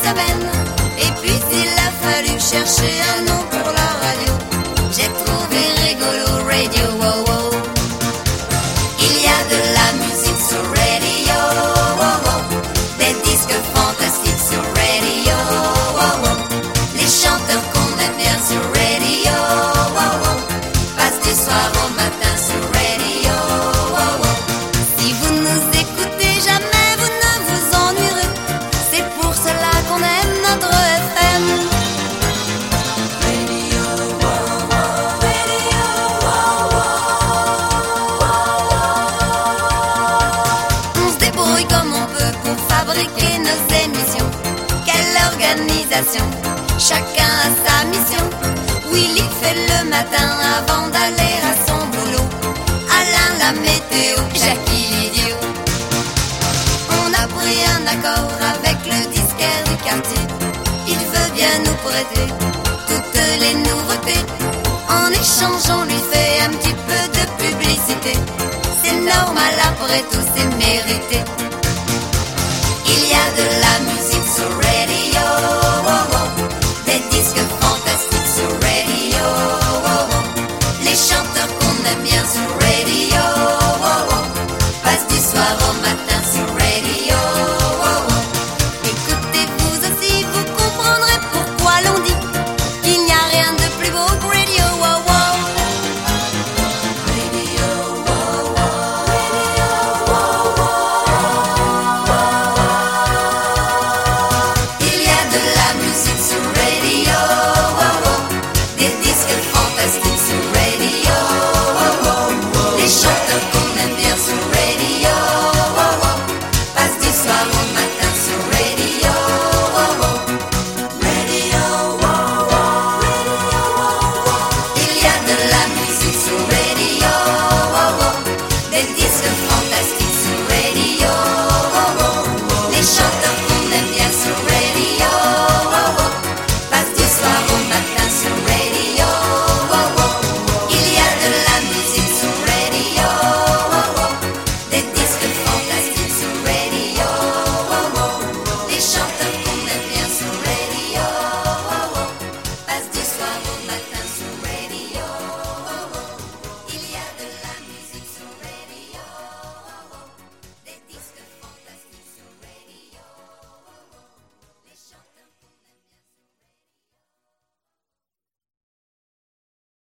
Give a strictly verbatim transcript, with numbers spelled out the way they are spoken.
sa peine. Et puis il a fallu chercher un nom pour la radio. J'ai trouvé rigolo Radio wow wow. Il y a de la musique sur Radio wow wow. Des disques fantastiques sur Radio wow wow. Les chanteurs qu'on aime bien sur Radio wow wow. Passe du soir au matin sur Radio wow wow. Si vous nous écoutez jamais vous ne vous ennuierez. C'est pour cela qu'on aime notre F M. Radio wow wow. Radio wow wow. On se débrouille comme on peut pour fabriquer nos émissions. Quelle organisation, chacun a sa mission. Willy fait le matin avant d'aller à son boulot. Alain la météo, Jackie l'idiot. On a pris un accord avec le disquaire du quartier. Il veut bien nous prêter toutes les nouveautés. En échange on lui fait un petit peu de publicité. C'est normal après tout, c'est mérité.